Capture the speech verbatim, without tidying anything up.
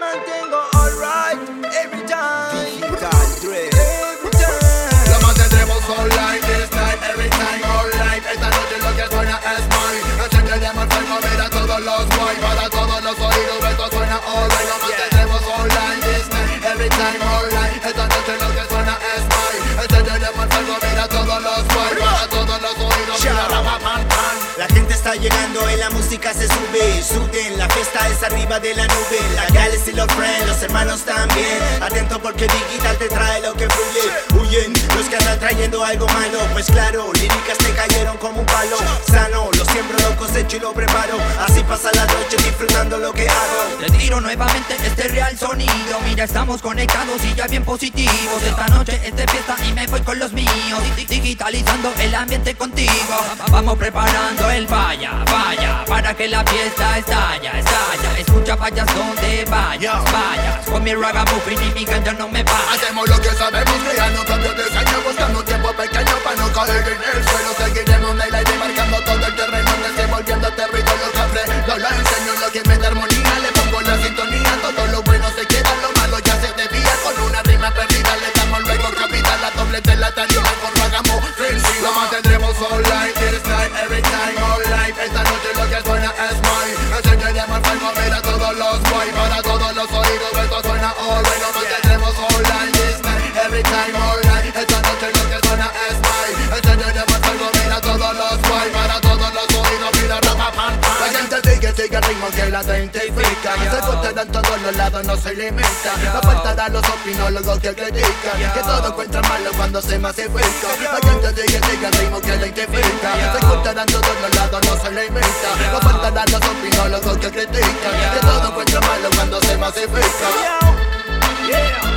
mantengo alright every time. Digital Dread. Every time. La mantendremos online this night, every time alright. Esta noche lo que suena es mine. Encenderemos el fuego, mira todos los guay. Para todos los oídos esto suena alright. La mantendremos online this night, every time alright. Esta noche lo que suena es mine. Encenderemos el fuego, mira todos los guay. Para todos los oídos mira rapa pan pan. La gente está llegando y la música se sube. Suden, la fiesta es arriba de la nube. La gales y los friends, los hermanos también. Atento porque Digital te trae lo que fluye. Huyen los que andan trayendo algo malo. Pues claro, líricas te cayeron como un palo. Sano, lo siembro, lo cosecho y lo preparo. Así pasa la noche disfrutando lo que hago. Te tiro nuevamente este real sonido. Mira, estamos conectados y ya bien positivos. Esta noche es de fiesta y me voy con los míos. Di- Digitalizando el ambiente contigo. Vamos preparando el vaya, vaya, para que la fiesta estalla, estalla. Escucha vayas donde vayas, vayas. Con mi ragamuffin y mi ganja no me vayas. Hacemos lo que sabemos, creando cambios de diseño. Buscando un tiempo pequeño para no caer en el suelo. Seguiremos en el aire marcando todo el terreno. Desenvolviendo territorio café. No lo enseño lo que es de armonía. Le pongo la sintonía, todo lo bueno se queda, lo malo ya se desvía. Con una rima perdida le damos luego capital. La doblete la tarima con ragamuffin. Lo mantendremos online this night, every time alright. Esta noche lo que suena es mine. Enseñaremos el fuego, mira todos los guay. Para todos los oídos esto suena alright. Lo mantendremos online this night, every time alright. Esta noche lo que suena es mine. Enseñaremos el fuego, mira todos los guay. Para todos los oídos mira rapa pan pan. La gente sigue, sigue el ritmo que la identifica. Se escuchará en todos los lados, no se limita. No faltará los opinólogos que critican que todo encuentra malo cuando se masifica. La gente sigue, sigue el ritmo que la identifica. Se escuchará en todos los lados, no se limita. No faltarán los opinólogos que critican que todo encuentra malo cuando se masifica. Yeah.